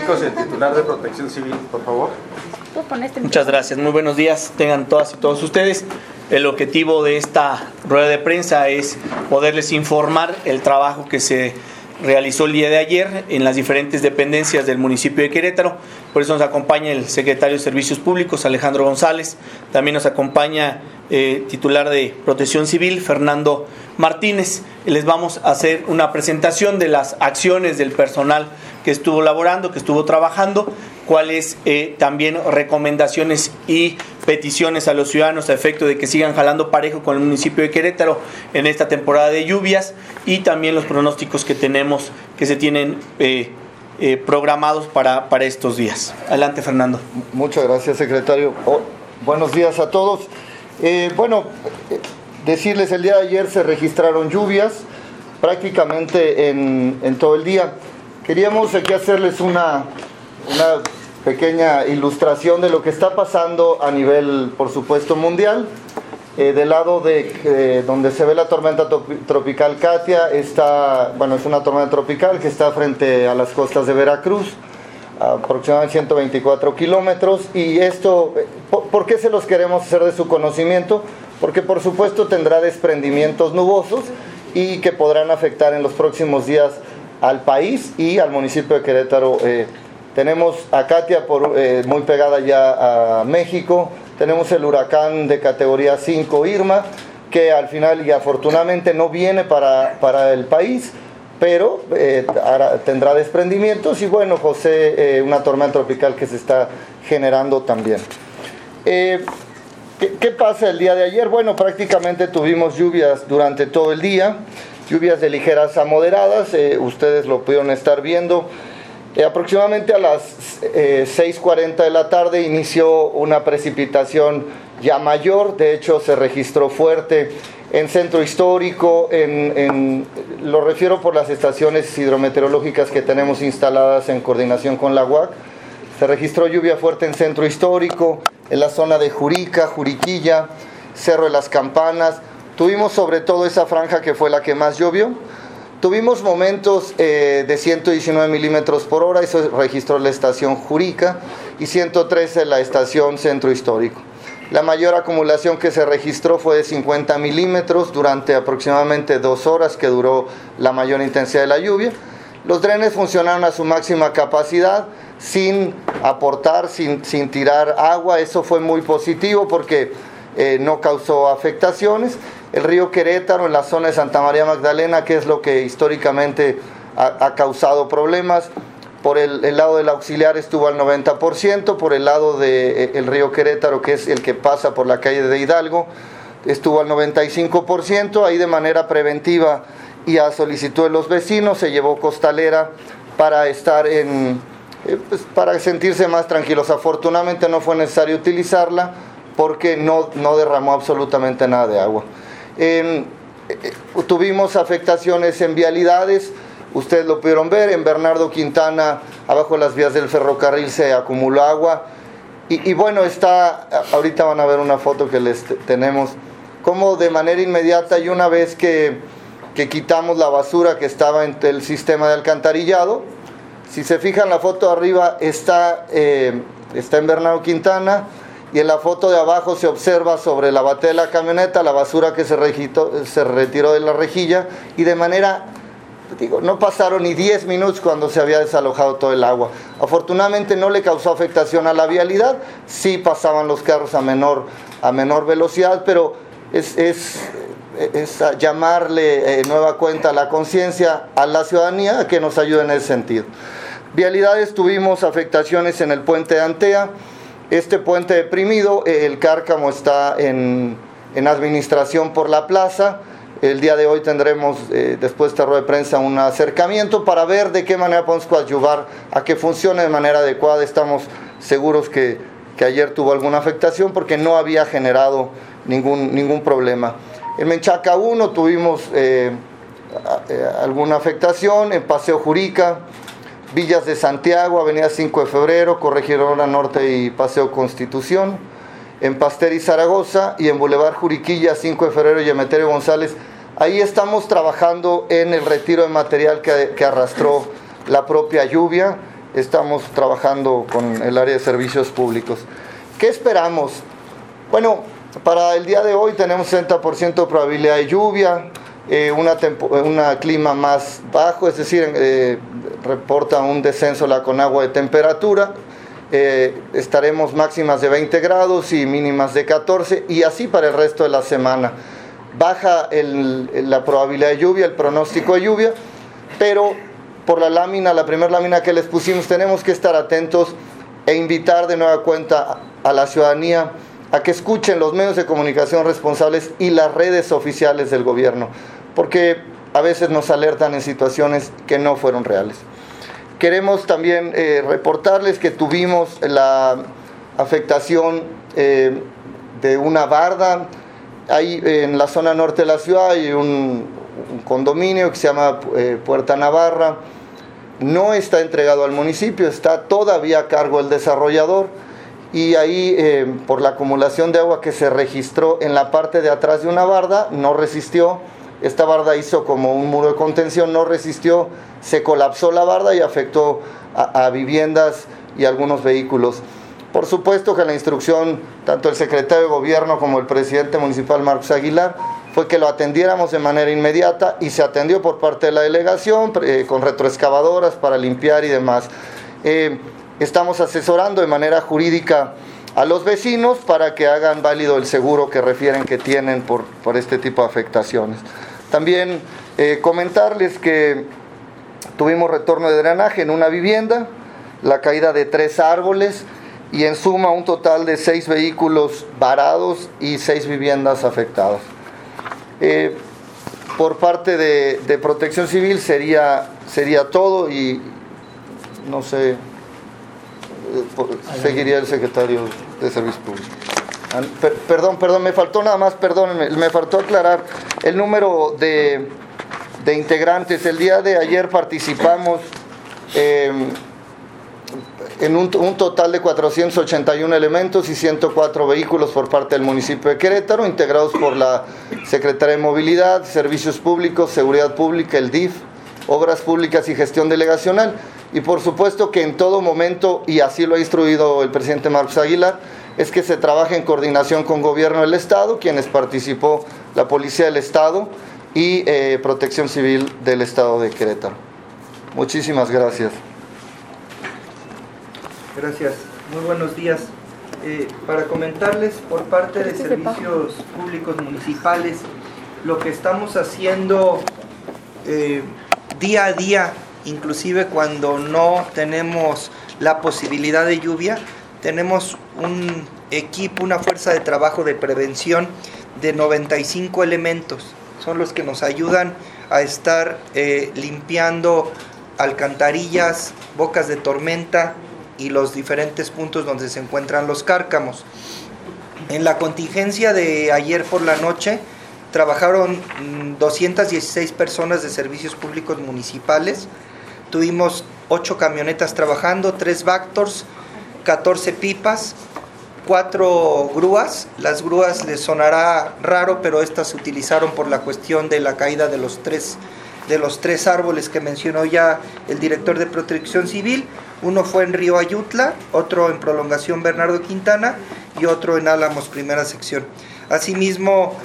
públicos, el titular de Protección Civil, por favor. Muchas gracias, muy buenos días, tengan todas y todos ustedes. El objetivo de esta rueda de prensa es poderles informar el trabajo que se realizó el día de ayer en las diferentes dependencias del municipio de Querétaro. Por eso nos acompaña el secretario de Servicios Públicos, Alejandro González. También nos acompaña titular de Protección Civil, Fernando Martínez. Les vamos a hacer una presentación de las acciones del personal que estuvo laborando, que estuvo trabajando, cuáles también recomendaciones y peticiones a los ciudadanos a efecto de que sigan jalando parejo con el municipio de Querétaro en esta temporada de lluvias, y también los pronósticos que tenemos, que se tienen programados para estos días. Adelante, Fernando. Muchas gracias, secretario. Buenos días a todos. Decirles, el día de ayer se registraron lluvias prácticamente en todo el día. Queríamos aquí hacerles una pequeña ilustración de lo que está pasando a nivel, por supuesto, mundial. Del lado de donde se ve la tormenta tropical Katia, es una tormenta tropical que está frente a las costas de Veracruz, aproximadamente 124 kilómetros. Y esto, ¿por qué se los queremos hacer de su conocimiento? Porque por supuesto tendrá desprendimientos nubosos y que podrán afectar en los próximos días al país y al municipio de Querétaro. Tenemos a Katia muy pegada ya a México. Tenemos el huracán de categoría 5 Irma, que al final y afortunadamente no viene para el país, pero tendrá desprendimientos. Y bueno, José, una tormenta tropical que se está generando también. ¿Qué pasa el día de ayer? Bueno, prácticamente tuvimos lluvias durante todo el día, lluvias de ligeras a moderadas, ustedes lo pudieron estar viendo. Aproximadamente a las 6:40 de la tarde inició una precipitación ya mayor. De hecho, se registró fuerte en Centro Histórico, lo refiero por las estaciones hidrometeorológicas que tenemos instaladas en coordinación con la UAC. Se registró lluvia fuerte en Centro Histórico, en la zona de Jurica, Juriquilla, Cerro de las Campanas. Tuvimos sobre todo esa franja que fue la que más llovió. Tuvimos momentos de 119 milímetros por hora, eso registró la estación Jurica, y 113 la estación Centro Histórico. La mayor acumulación que se registró fue de 50 milímetros durante aproximadamente 2 horas, que duró la mayor intensidad de la lluvia. Los drenes funcionaron a su máxima capacidad, sin aportar, sin tirar agua. Eso fue muy positivo porque no causó afectaciones. El río Querétaro en la zona de Santa María Magdalena, que es lo que históricamente ha causado problemas, por el lado del Auxiliar estuvo al 90%, por el lado del río Querétaro, que es el que pasa por la calle de Hidalgo, estuvo al 95%. Ahí de manera preventiva y a solicitud de los vecinos se llevó costalera para estar para sentirse más tranquilos. Afortunadamente no fue necesario utilizarla porque no derramó absolutamente nada de agua. Tuvimos afectaciones en vialidades, ustedes lo pudieron ver. En Bernardo Quintana, abajo de las vías del ferrocarril, se acumuló agua. Y bueno, ahorita van a ver una foto que les tenemos, como de manera inmediata, y una vez que quitamos la basura que estaba en el sistema de alcantarillado, si se fijan, la foto de arriba está en Bernardo Quintana, y en la foto de abajo se observa sobre la batea de la camioneta la basura que se retiró de la rejilla, y de manera, no pasaron ni 10 minutos cuando se había desalojado todo el agua. Afortunadamente no le causó afectación a la vialidad, sí pasaban los carros a menor velocidad, pero es llamarle nueva cuenta a la conciencia a la ciudadanía a que nos ayude en ese sentido. Vialidades, tuvimos afectaciones en el puente de Antea. Este puente deprimido, el Cárcamo está en administración por la plaza. El día de hoy tendremos, después de esta rueda de prensa, un acercamiento para ver de qué manera podemos coadyuvar a que funcione de manera adecuada. Estamos seguros que ayer tuvo alguna afectación porque no había generado ningún problema. En Menchaca 1 tuvimos alguna afectación, en Paseo Jurica, Villas de Santiago, Avenida 5 de Febrero, Corregidora Norte y Paseo Constitución, en Pasteur y Zaragoza, y en Boulevard Juriquilla, 5 de Febrero y Emeterio González. Ahí estamos trabajando en el retiro de material que arrastró la propia lluvia. estamos trabajando con el área de servicios públicos. ¿Qué esperamos? Bueno, para el día de hoy tenemos 60% de probabilidad de lluvia, un clima más bajo, es decir, reporta un descenso la Conagua de temperatura, estaremos máximas de 20 grados y mínimas de 14, y así para el resto de la semana. Baja la probabilidad de lluvia, el pronóstico de lluvia, pero por la primera lámina que les pusimos, tenemos que estar atentos e invitar de nueva cuenta a la ciudadanía a que escuchen los medios de comunicación responsables y las redes oficiales del gobierno, porque a veces nos alertan en situaciones que no fueron reales. Queremos también reportarles que tuvimos la afectación de una barda. Ahí en la zona norte de la ciudad hay un condominio que se llama Puerta Navarra. No está entregado al municipio, está todavía a cargo del desarrollador, y ahí por la acumulación de agua que se registró en la parte de atrás de una barda, no resistió. Esta barda hizo como un muro de contención, no resistió, se colapsó la barda y afectó a viviendas y algunos vehículos. Por supuesto que la instrucción, tanto el secretario de Gobierno como el presidente municipal, Marcos Aguilar, fue que lo atendiéramos de manera inmediata, y se atendió por parte de la delegación con retroexcavadoras para limpiar y demás. Estamos asesorando de manera jurídica a los vecinos para que hagan válido el seguro que refieren que tienen por este tipo de afectaciones. También comentarles que tuvimos retorno de drenaje en una vivienda, la caída de 3 árboles, y en suma un total de 6 vehículos varados y 6 viviendas afectadas. Por parte de Protección Civil sería todo, y no sé, seguiría el secretario de Servicios Públicos. Perdón, me faltó nada más, perdónenme, me faltó aclarar el número de integrantes. El día de ayer participamos en un total de 481 elementos y 104 vehículos por parte del municipio de Querétaro, integrados por la Secretaría de Movilidad, Servicios Públicos, Seguridad Pública, el DIF, Obras Públicas y Gestión Delegacional. Y por supuesto que en todo momento, y así lo ha instruido el presidente Marcos Aguilar, es que se trabaje en coordinación con Gobierno del Estado, quienes participó la Policía del Estado y Protección Civil del Estado de Querétaro. Muchísimas gracias. Gracias, muy buenos días. Para comentarles por parte de Servicios Públicos Municipales, lo que estamos haciendo día a día, inclusive cuando no tenemos la posibilidad de lluvia, tenemos un equipo, una fuerza de trabajo de prevención de 95 elementos. Son los que nos ayudan a estar limpiando alcantarillas, bocas de tormenta y los diferentes puntos donde se encuentran los cárcamos. En la contingencia de ayer por la noche trabajaron 216 personas de Servicios Públicos Municipales. Tuvimos 8 camionetas trabajando, 3 Vactors, 14 pipas, 4 grúas. Las grúas les sonará raro, pero estas se utilizaron por la cuestión de la caída de los tres árboles que mencionó ya el director de Protección Civil. Uno fue en Río Ayutla, otro en Prolongación Bernardo Quintana y otro en Álamos, primera sección. Asimismo,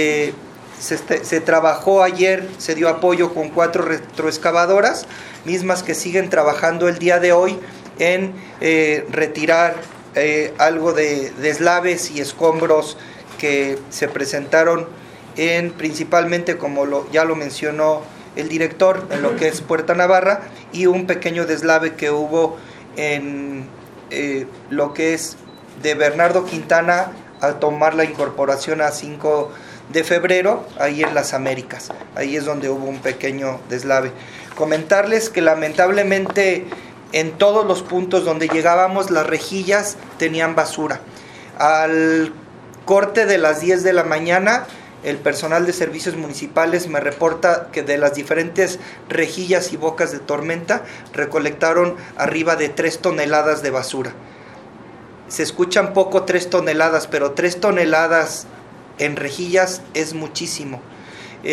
se trabajó ayer, se dio apoyo con 4 retroexcavadoras, mismas que siguen trabajando el día de hoy en retirar algo de deslaves y escombros que se presentaron principalmente, como ya lo mencionó el director, en lo que es Puerta Navarra, y un pequeño deslave que hubo en lo que es de Bernardo Quintana al tomar la incorporación a 5 de febrero, ahí en Las Américas. Ahí es donde hubo un pequeño deslave. Comentarles que lamentablemente en todos los puntos donde llegábamos las rejillas tenían basura. Al corte de las 10 de la mañana, el personal de servicios municipales me reporta que de las diferentes rejillas y bocas de tormenta recolectaron arriba de 3 toneladas de basura. Se escuchan poco 3 toneladas, pero 3 toneladas en rejillas es muchísimo.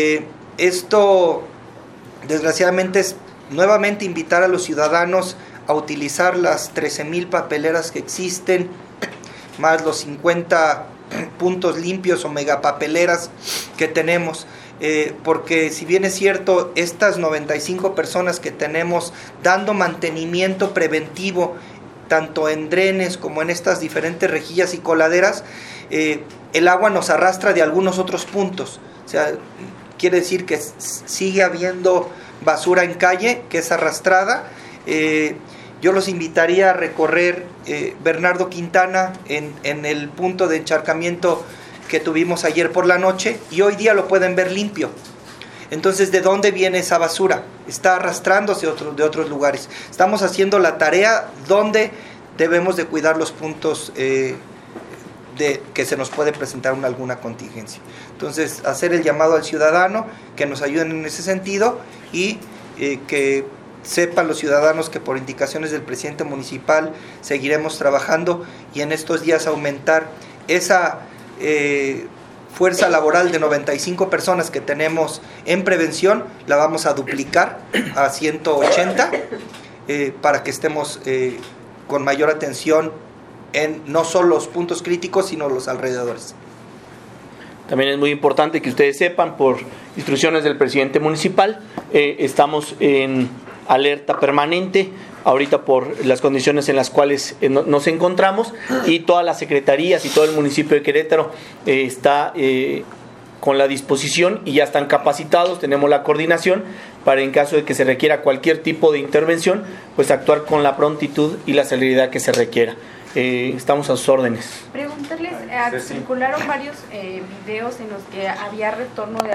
Esto, desgraciadamente, es nuevamente invitar a los ciudadanos a utilizar las 13,000 papeleras que existen, más los 50 puntos limpios o megapapeleras que tenemos. Porque si bien es cierto, estas 95 personas que tenemos dando mantenimiento preventivo, tanto en drenes como en estas diferentes rejillas y coladeras, el agua nos arrastra de algunos otros puntos. O sea, quiere decir que sigue habiendo basura en calle que es arrastrada. Yo los invitaría a recorrer Bernardo Quintana en el punto de encharcamiento que tuvimos ayer por la noche, y hoy día lo pueden ver limpio. Entonces, ¿de dónde viene esa basura? Está arrastrándose de otros lugares. Estamos haciendo la tarea donde debemos de cuidar los puntos que se nos puede presentar alguna contingencia. Entonces, hacer el llamado al ciudadano que nos ayuden en ese sentido, y que sepan los ciudadanos que por indicaciones del presidente municipal seguiremos trabajando, y en estos días aumentar esa fuerza laboral de 95 personas que tenemos en prevención, la vamos a duplicar a 180 para que estemos con mayor atención en no solo los puntos críticos, sino los alrededores. También es muy importante que ustedes sepan, por instrucciones del presidente municipal, estamos en alerta permanente ahorita por las condiciones en las cuales nos encontramos, y todas las secretarías y todo el municipio de Querétaro está con la disposición y ya están capacitados. Tenemos la coordinación para, en caso de que se requiera cualquier tipo de intervención, pues actuar con la prontitud y la celeridad que se requiera. Estamos a sus órdenes. Preguntarles, circularon varios videos en los que había retorno de